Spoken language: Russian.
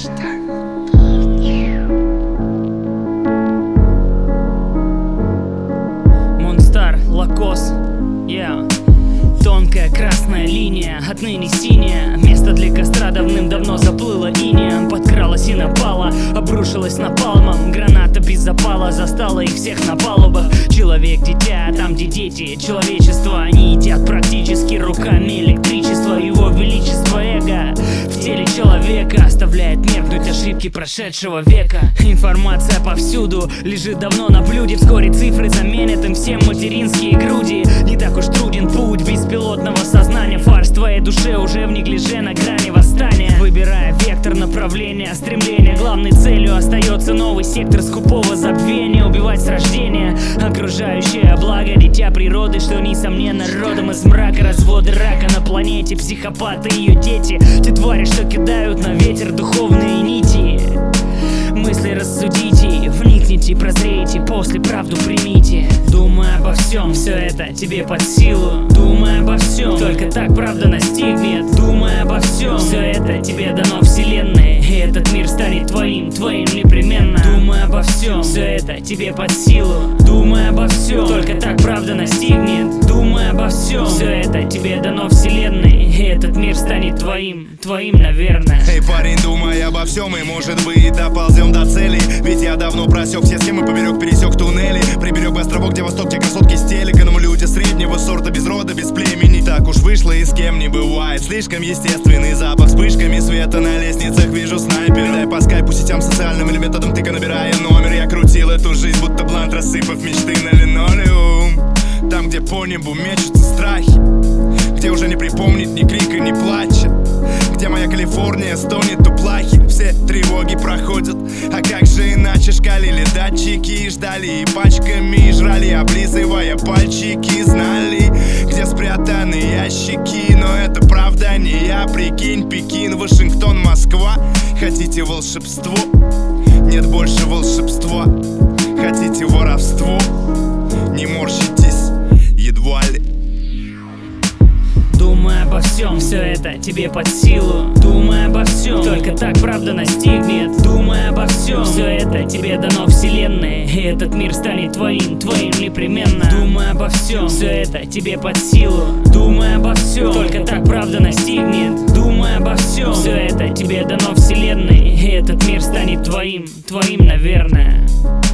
Монстар, Лакос, yeah. Тонкая красная линия, отныне синяя. Место для костра давным-давно заплыло инеем. Подкралась и напала, обрушилась напалмом. Граната без запала застала их всех на палубах. Человек, дитя, там где дети. Человечество, они едят практически руками электричество. Его величество эго в теле человека оставляет меркнуть ошибки прошедшего века. Информация повсюду, лежит давно на блюде. Вскоре цифры заменят им всем материнские груди. Не так уж труден путь беспилотного сознания. Фарс твоей душе уже в неглиже на грани восстания. Выбирая вектор направления, стремления, главной целью остается новый сектор скупого забвения. Убивать с рождения окружающее благо, дитя природы, что несомненно родом из мрака. Разводы рака на планете, психопаты и ее дети. Те твари, что кидают на ветер духовные нити. Мысли рассудите, вникните, прозрейте, после правду примите. Думай обо всем, все это тебе под силу. Думай обо всем, только так правда настигнет. Думай обо всем, все это тебе дано вселенной. И этот мир станет твоим, твоим непременно. Думай обо всем, все это тебе под силу. Думай обо всем, только так правда настигнет. Думай обо всем, все это тебе дано вселенной. И этот мир станет твоим, твоим, наверное. Эй, парень, думай обо всем, и может быть доползем до цели. Ведь я давно просек все схемы, поберег, пересек туннели. Приберег бы островок, где восток, где красотки с телеканом. Люди среднего сорта, без рода, без племени. Так уж вышло и с кем не бывает. Слишком естественный запах, вспышками света на лестницах вижу снайпер. Дай по скайпу, сетям, социальным или методом тыка, набирая номер. Я крутил эту жизнь, будто блант, рассыпав мечты на линолеум. Там, где по небу мечутся страхи, где уже не припомнить ни крика, ни плача, где моя Калифорния стонет у плахи. Все тревоги проходят, а как же иначе? Шкалили датчики и ждали, и пачками жрали, облизывая пальчики. Знали, где спрятаны ящики, но это правда не я. Прикинь, Пекин, Вашингтон, Москва. Хотите волшебство? Нет больше волшебства. Хотите воровство? Не морщитесь, едва ли. Думай обо всем, все это тебе под силу. Думай обо всем, только так правда настигнет. Думай обо всем, все это тебе дано вселенной. И этот мир станет твоим, твоим непременно. Думай обо всем, все это тебе под силу. Думай обо всем, только так правда настигнет. Думай обо всем, все это тебе дано вселенной. И этот мир станет твоим, твоим, наверное.